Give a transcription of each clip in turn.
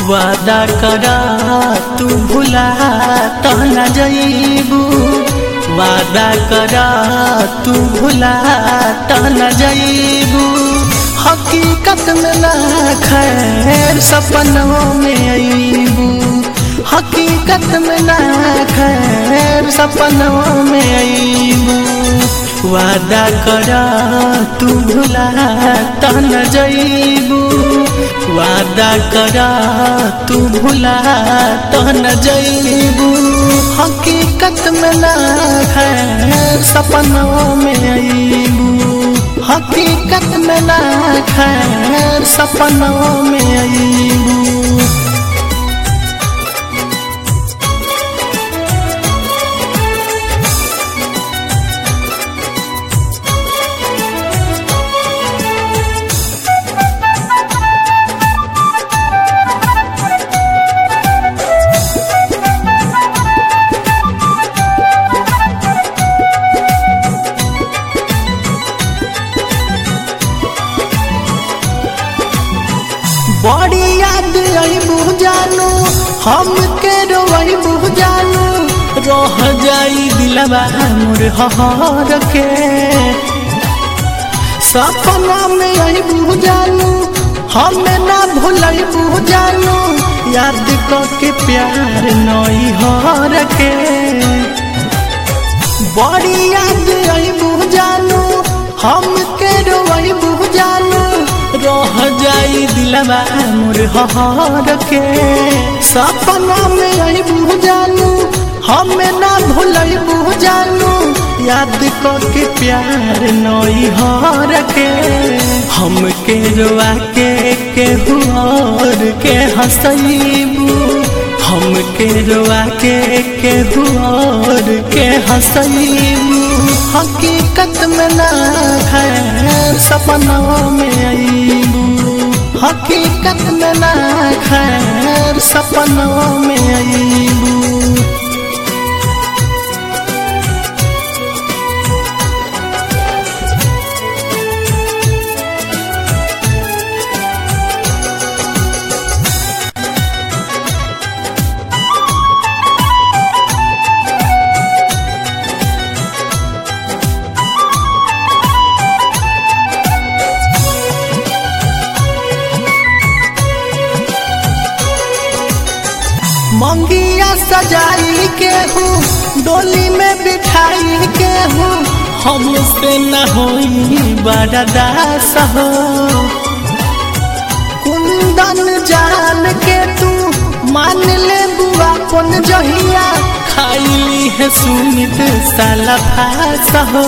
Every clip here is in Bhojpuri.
वादा करा तू भुला तो न जइबू, वादा करा तू भुला तो न जइबू। हकीकत में ना खैर सपनों में अइबू, हकीकत में ना खैर सपनों में अइबू। वादा करा तू भुला तो न जइबू, वादा करा तू भुला तो न जइबू। हकीकत में ना खैर सपनों में अइबू, हकीकत में ना खैर सपनों में अइबू। बड़ी याद अइबू जानू, हमके रोइबू जानू, रह जाई दिलवा मोर हर के। सपना में अइबू जानू, हमें ना भूलइबू जानू, याद करके प्यार नई हर के। बड़ी याद अइबू जानू, हमके रोइबू जानू, रह जाई दिलवा मोर हर के। सपना में अइबू जानू, हमें ना भूलइबू जानू, याद करके प्यार नई हर के। हमके रोआ के केहू और के हंसइबू, हमके रोआ के केहू और के हंसइबू। हकीकत में ना खैर सपनों में अइबू, हकीकत में ना खैर सपनों में अइबू। मंगिया सजाई के हूँ, डोली में बिठाई के हूँ, हमसे न होई बर्दास हो। कुंदन जान के तू मान ले बुआ कौन जहिया, खाइली है सुमित साला फास हो।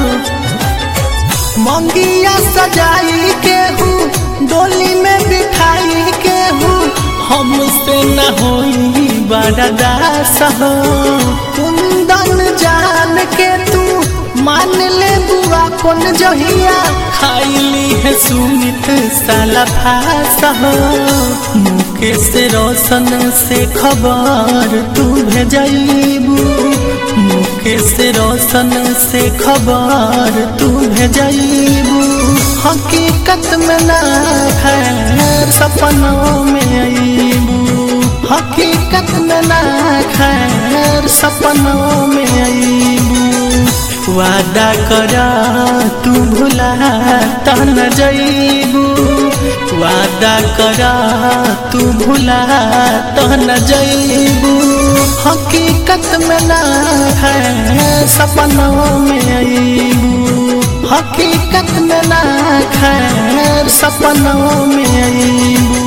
मंगिया सजाई के हूँ, डोली में बिठाई के हूँ, हमसे न होई बर्दास हो। कुंदन जान के तू मान ले बुआ कौन जहिया, खाइली है सुमित साला फास हो। मुकेश रोशन से खबर तू भेजइबू, मुकेश रोशन से खबर तू भेजइबू। हकीकत में ना खैर सपनों में अइबू, हकीकत में ना खैर सपनों में अइबू। वादा करा तू भुला तो न जइबू, वादा करा तू भुला तो न जइबू। हकीकत में ना खैर सपनों में अइबू, हकीकत में ना खैर सपनों में अइबू।